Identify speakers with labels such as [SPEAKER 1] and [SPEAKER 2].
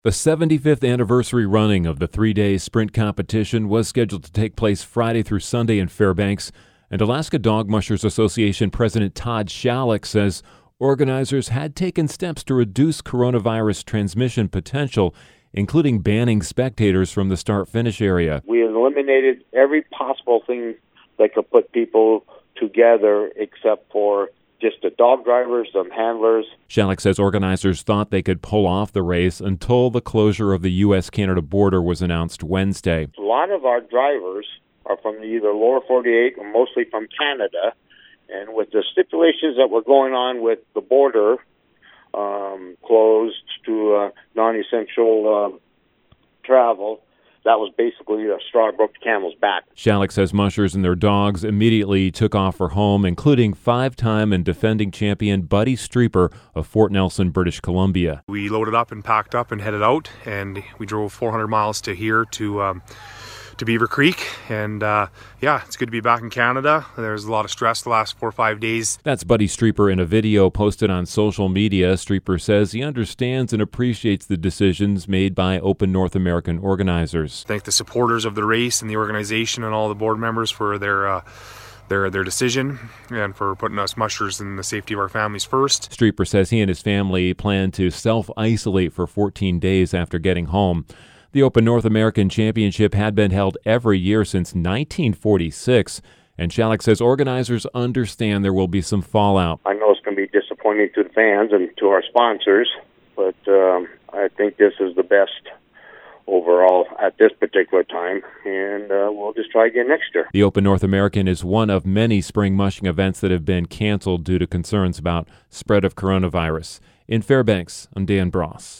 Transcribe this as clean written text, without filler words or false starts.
[SPEAKER 1] The 75th anniversary running of the three-day sprint competition was scheduled to take place Friday through Sunday in Fairbanks, and Alaska Dog Mushers Association President Todd Shalek says organizers had taken steps to reduce coronavirus transmission potential, including banning spectators from the start-finish area.
[SPEAKER 2] We eliminated every possible thing that could put people together except for just the dog drivers, some handlers.
[SPEAKER 1] Shalek says organizers thought they could pull off the race until the closure of the U.S.-Canada border was announced Wednesday.
[SPEAKER 2] A lot of our drivers are from either lower 48 or mostly from Canada. And with the stipulations that were going on with the border closed to non-essential travel, that was basically a straw that broke the camel's back.
[SPEAKER 1] Shalek says mushers and their dogs immediately took off for home, including five-time and defending champion Buddy Streeper of Fort Nelson, British Columbia.
[SPEAKER 3] We loaded up and packed up and headed out, and we drove 400 miles to here to Beaver Creek, and it's good to be back in Canada. There's a lot of stress the last 4 or 5 days.
[SPEAKER 1] That's Buddy Streeper in a video posted on social media. Streeper says he understands and appreciates the decisions made by Open North American organizers.
[SPEAKER 3] Thank the supporters of the race and the organization and all the board members for their decision and for putting us mushers and the safety of our families first.
[SPEAKER 1] Streeper says he and his family plan to self-isolate for 14 days after getting home. The Open North American Championship had been held every year since 1946, and Shalek says organizers understand there will be some fallout.
[SPEAKER 2] I know it's going to be disappointing to the fans and to our sponsors, but I think this is the best overall at this particular time, and we'll just try again next year.
[SPEAKER 1] The Open North American is one of many spring mushing events that have been canceled due to concerns about spread of coronavirus. In Fairbanks, I'm Dan Bross.